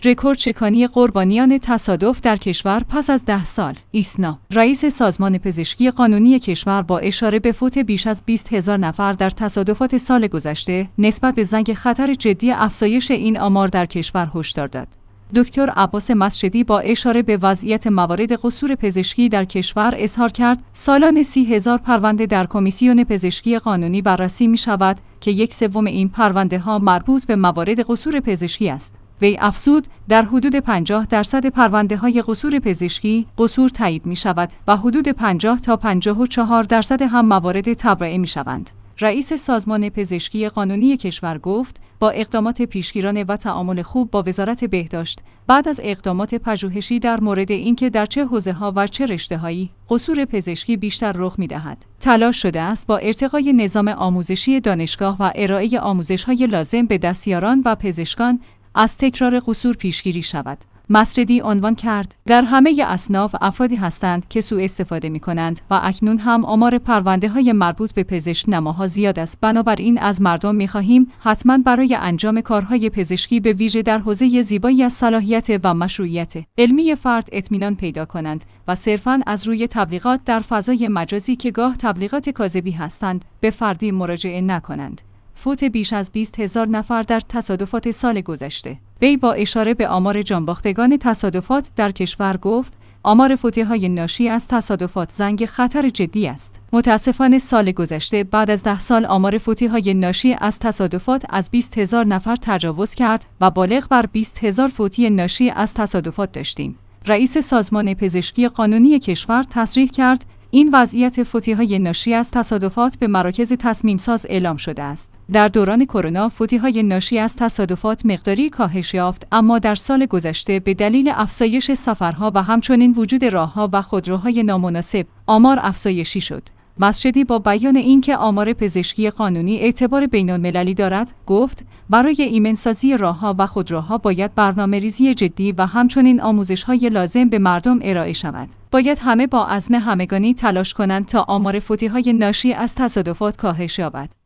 رکورد شکانی قربانیان تصادف در کشور پس از 10 سال. ایسنا، رئیس سازمان پزشکی قانونی کشور با اشاره به فوت بیش از 20,000 نفر در تصادفات سال گذشته نسبت به زنگ خطر جدی افزایش این آمار در کشور هشدار داد. دکتر عباس مسجدی با اشاره به وضعیت موارد قصور پزشکی در کشور اظهار کرد سالانه 30,000 پرونده در کمیسیون پزشکی قانونی بررسی می شود که 1/3 این پرونده ها مربوط به موارد قصور پزشکی است. وی افزود در حدود 50% پرونده های قصور پزشکی قصور تایید می شود و حدود 50 تا 54% هم موارد تبرئه می شوند. رئیس سازمان پزشکی قانونی کشور گفت با اقدامات پیشگیرانه و تعامل خوب با وزارت بهداشت بعد از اقدامات پژوهشی در مورد اینکه در چه حوزه‌ها و چه رشته‌هایی قصور پزشکی بیشتر رخ می‌دهد تلاش شده است با ارتقای نظام آموزشی دانشگاه و ارائه آموزش‌های لازم به دستیاران و پزشکان از تکرار قصور پیشگیری شود. مسجدی عنوان کرد در همه اصناف افرادی هستند که سوء استفاده می‌کنند و اکنون هم آمار پرونده‌های مربوط به پزشک نماها زیاد است. بنابراین از مردم می‌خواهیم حتما برای انجام کارهای پزشکی به ویژه در حوزه زیبایی از صلاحیت و مشروعیت علمی فرد اطمینان پیدا کنند و صرفاً از روی تبلیغات در فضای مجازی که گاه تبلیغات کاذبی هستند به فردی مراجعه نکنند. فوت بیش از 20,000 نفر در تصادفات سال گذشته. وی با اشاره به آمار جانباختگان تصادفات در کشور گفت آمار فوتی‌های ناشی از تصادفات زنگ خطر جدی است. متاسفانه سال گذشته بعد از 10 سال آمار فوتی‌های ناشی از تصادفات از 20,000 نفر تجاوز کرد و بالغ بر 20,000 فوتی ناشی از تصادفات داشتیم. رئیس سازمان پزشکی قانونی کشور تصریح کرد این وضعیت فوتی‌های ناشی از تصادفات به مراکز تصمیم‌ساز اعلام شده است. در دوران کرونا فوتی‌های ناشی از تصادفات مقداری کاهش یافت، اما در سال گذشته به دلیل افزایش سفرها و همچنین وجود راه‌ها و خودروهای نامناسب آمار افزایشی شد. مسجدی با بیان اینکه آمار پزشکی قانونی اعتبار بین‌المللی دارد، گفت برای ایمن‌سازی راه‌ها و خودروها باید برنامه‌ریزی جدی و همچنین آموزش‌های لازم به مردم ارائه شود. باید همه با عزم همگانی تلاش کنند تا آمار فوتی‌های ناشی از تصادفات کاهش یابد.